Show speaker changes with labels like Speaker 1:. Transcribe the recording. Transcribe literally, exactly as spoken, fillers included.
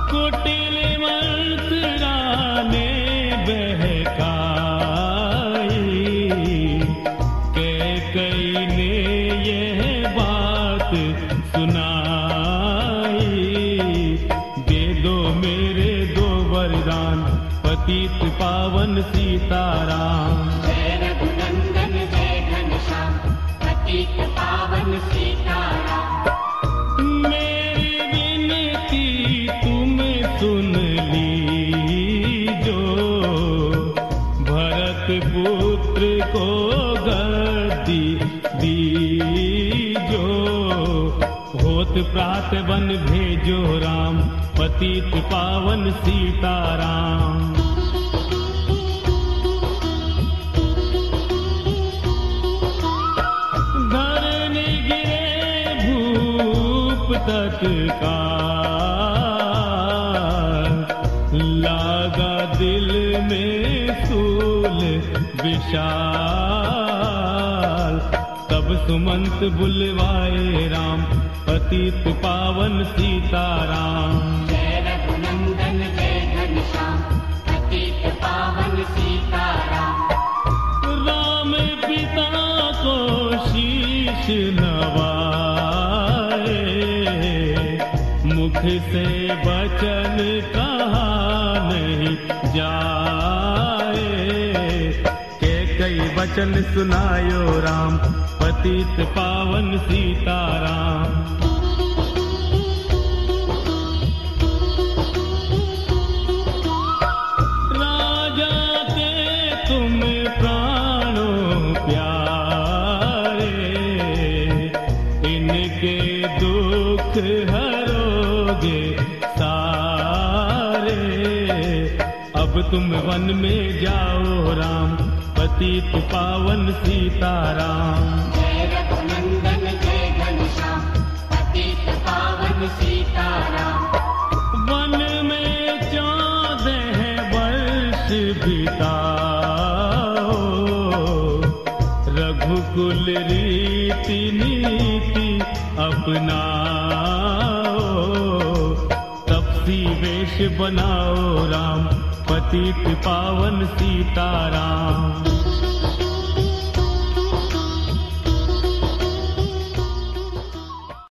Speaker 1: कुटिल मंत्रा ने बहकाई, कैकई ने यह बात सुनाई। दे दो मेरे दो वरदान, पतित पावन सीताराम।
Speaker 2: जय रघुनंदन जय घनश्याम, पतित पावन सीताराम।
Speaker 1: मेरी विनती तुम सुन लीजो, भरत पुत्र को गद्दी दीजो। होत प्रात वन भेजो राम, पतित पावन सीताराम। धरनी गिरे भूप तत्काल, लागा दिल में सूल विशाल। तब सुमंत बुलवाए राम, पतित पावन सीताराम।
Speaker 2: जय रघुनंदन जय घनश्याम, पतित पावन सीताराम।
Speaker 1: राम पिता को शीश नवाए, मुख से वचन कहा नहीं जाए। के कई वचन सुनायो राम, पतित पावन सीताराम। राजा के तुम प्राणों प्यारे, इनके दुख हरोगे सारे। अब तुम वन में जाओ राम, पतित पावन सीताराम।
Speaker 2: जय रघुनंदन जय घनश्याम, पतित पावन सीताराम।
Speaker 1: वन में चौदह वर्ष बिताओ, रघुकुल रीति नीति अपनाओ। तपसी वेश बनाओ राम, पतित पावन सीताराम।